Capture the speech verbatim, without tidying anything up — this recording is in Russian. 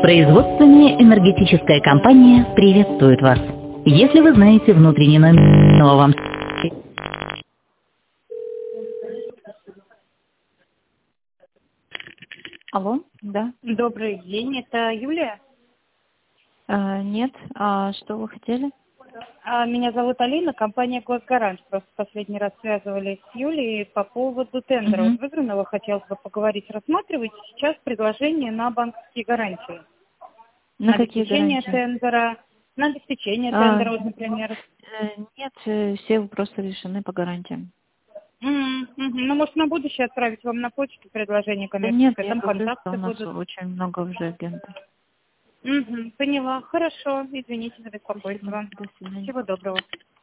Производственная энергетическая компания приветствует вас. Если вы знаете внутренний номер, но вам... Алло, да. Добрый день, это Юлия. А, нет, а что вы хотели? А, Меня зовут Алина, компания «Госгарант». Просто последний раз связывались с Юлией по поводу тендера. Угу. Вот выигранного хотелось бы поговорить. Рассматриваете сейчас предложение на банковские гарантии? На, На какие обеспечение гарантии? тендера, на обеспечение А, тендера, вот, например. э, нет, э, все вопросы решены по гарантиям. М, мгм. Ну, может, на будущее отправить вам на почту предложение Да нет, коммерческое, я там говорю, что у контакты нас будут. очень много уже агентов. Мгм, поняла. Хорошо, извините за Спасибо. беспокойство. До свидания. Всего доброго.